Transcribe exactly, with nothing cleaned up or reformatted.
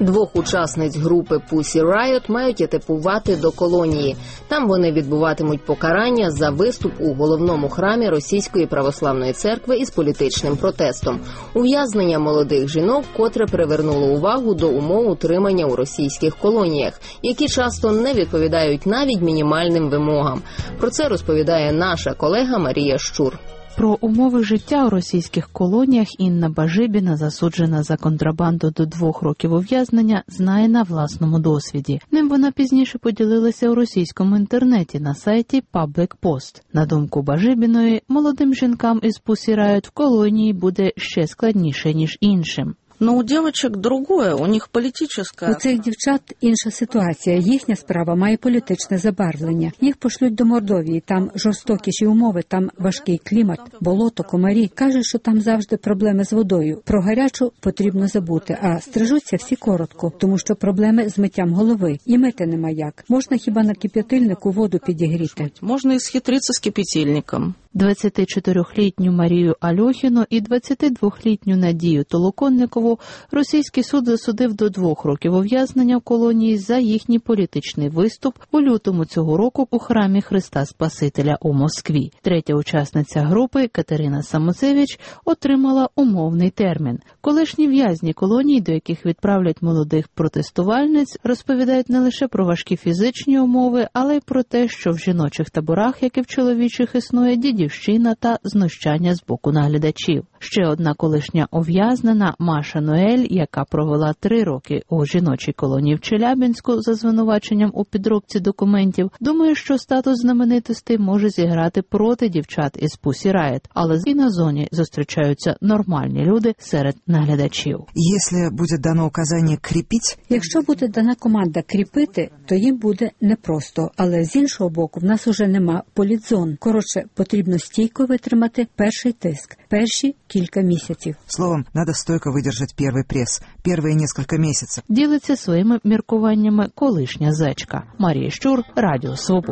Двох учасниць групи Pussy Riot мають етапувати до колонії. Там вони відбуватимуть покарання за виступ у головному храмі Російської православної церкви із політичним протестом. Ув'язнення молодих жінок, котре привернуло увагу до умов утримання у російських колоніях, які часто не відповідають навіть мінімальним вимогам. Про це розповідає наша колега Марія Щур. Про умови життя у російських колоніях Інна Бажибіна, засуджена за контрабанду до двох років ув'язнення, знає на власному досвіді. Ним вона пізніше поділилася у російському інтернеті на сайті Public Post. На думку Бажибіної, молодим жінкам із Pussy Riot в колонії буде ще складніше, ніж іншим. Но у дівчат другое, у них політичне. У цих дівчат інша ситуація. Їхня справа має політичне забарвлення. Їх пошлють до Мордовії, там жорстокіші умови, там важкий клімат, болото, комарі. Кажуть, що там завжди проблеми з водою. Про гарячу потрібно забути, а стрижуться всі коротко, тому що проблеми з миттям голови. І мити нема як. Можна хіба на кип'ятильнику воду підігріти. Можна і схитритися з кип'ятильником. двадцятичотирьохлітню Марію Альохіну і двадцятидвохлітню Надію Толоконникову російський суд засудив до двох років ув'язнення в колонії за їхній політичний виступ у лютому цього року у храмі Христа Спасителя у Москві. Третя учасниця групи, Катерина Самоцевич, отримала умовний термін. Колишні в'язні колонії, до яких відправлять молодих протестувальниць, розповідають не лише про важкі фізичні умови, але й про те, що в жіночих таборах, як і в чоловічих, існує дідівщина та знущання з боку наглядачів. Ще одна колишня ув'язнена Маша Ноель, яка провела три роки у жіночій колонії в Челябинську за звинуваченням у підробці документів, думає, що статус знаменитостей може зіграти проти дівчат із Pussy Riot, але і на зоні зустрічаються нормальні люди серед наглядачів. Якщо буде дано указання кріпити... Якщо буде дана команда кріпити, то їм буде непросто, але з іншого боку в нас уже нема політзон. Коротше, потрібно стійко витримати перший тиск, перші кілька місяців. Словом, треба стойко видержати перший прес, перші кілька місяців. Ділиться своїми міркуваннями колишня зечка. Марія Щур, Радіо Свобода.